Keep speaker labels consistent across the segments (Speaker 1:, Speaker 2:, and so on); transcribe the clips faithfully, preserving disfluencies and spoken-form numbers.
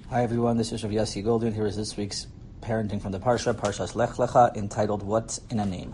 Speaker 1: Hi everyone, this is Rav Yossi Goldin. Here is this week's parenting from the Parsha, Parshas Lech Lecha, entitled What's in a Name?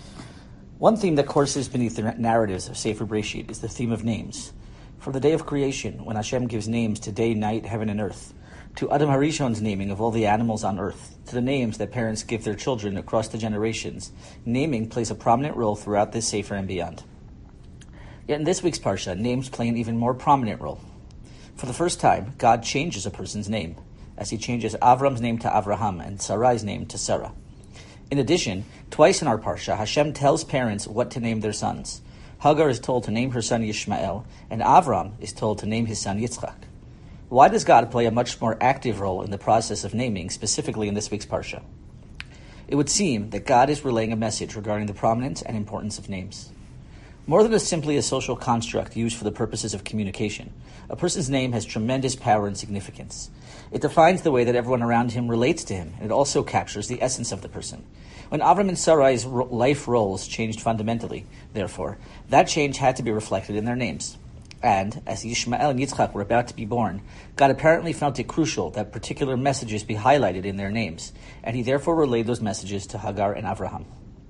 Speaker 1: One theme that courses beneath the narratives of Sefer Breshit is the theme of names. From the day of creation, when Hashem gives names to day, night, heaven, and earth, to Adam Harishon's naming of all the animals on earth, to the names that parents give their children across the generations, naming plays a prominent role throughout this Sefer and beyond. Yet in this week's Parsha, names play an even more prominent role. For the first time, God changes a person's name, as he changes Avram's name to Avraham and Sarai's name to Sarah. In addition, twice in our Parsha, Hashem tells parents what to name their sons. Hagar is told to name her son Yishmael, and Avram is told to name his son Yitzchak. Why does God play a much more active role in the process of naming, specifically in this week's Parsha? It would seem that God is relaying a message regarding the prominence and importance of names. More than a simply a social construct used for the purposes of communication, a person's name has tremendous power and significance. It defines the way that everyone around him relates to him, and it also captures the essence of the person. When Avram and Sarai's life roles changed fundamentally, therefore, that change had to be reflected in their names. And, as Yishmael and Yitzchak were about to be born, God apparently felt it crucial that particular messages be highlighted in their names, and he therefore relayed those messages to Hagar and Avraham.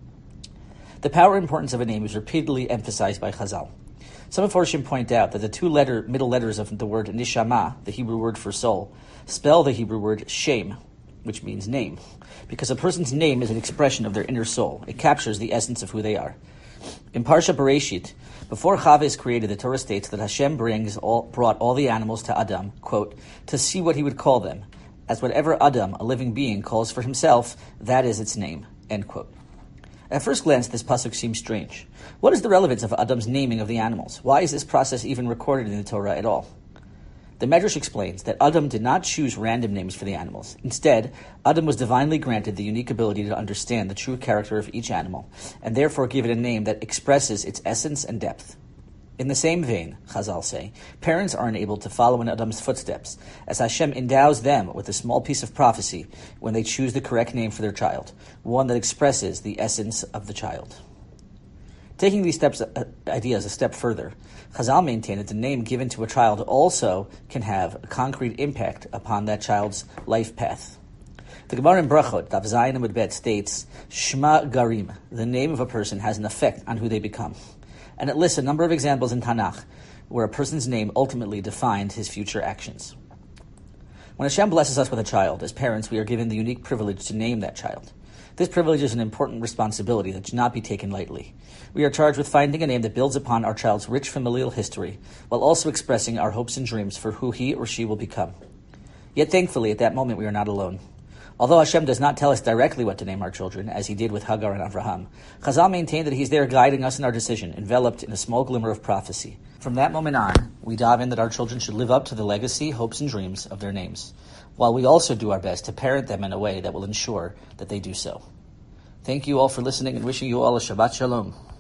Speaker 1: The power and importance of a name is repeatedly emphasized by Chazal. Some Mefarshim point out that the two letter, middle letters of the word nishama, the Hebrew word for soul, spell the Hebrew word shem, which means name, because a person's name is an expression of their inner soul. It captures the essence of who they are. In Parsha Bereshit, before Chava is created, the Torah states that Hashem brings all, brought all the animals to Adam, quote, to see what he would call them, as whatever Adam, a living being, calls for himself, that is its name, end quote. At first glance, this pasuk seems strange. What is the relevance of Adam's naming of the animals? Why is this process even recorded in the Torah at all? The Medrash explains that Adam did not choose random names for the animals. Instead, Adam was divinely granted the unique ability to understand the true character of each animal, and therefore give it a name that expresses its essence and depth. In the same vein, Chazal say, parents are enabled to follow in Adam's footsteps, as Hashem endows them with a small piece of prophecy when they choose the correct name for their child, one that expresses the essence of the child. Taking these steps, uh, ideas a step further, Chazal maintain that the name given to a child also can have a concrete impact upon that child's life path. The Gemara in Brachot, Daf Zayin Amud Bet, states, Shema Garim, the name of a person has an effect on who they become. And it lists a number of examples in Tanakh where a person's name ultimately defined his future actions. When Hashem blesses us with a child, as parents, we are given the unique privilege to name that child. This privilege is an important responsibility that should not be taken lightly. We are charged with finding a name that builds upon our child's rich familial history, while also expressing our hopes and dreams for who he or she will become. Yet thankfully, at that moment, we are not alone. Although Hashem does not tell us directly what to name our children, as he did with Hagar and Avraham, Chazal maintained that he's there guiding us in our decision, enveloped in a small glimmer of prophecy. From that moment on, we dive in that our children should live up to the legacy, hopes, and dreams of their names, while we also do our best to parent them in a way that will ensure that they do so. Thank you all for listening and wishing you all a Shabbat Shalom.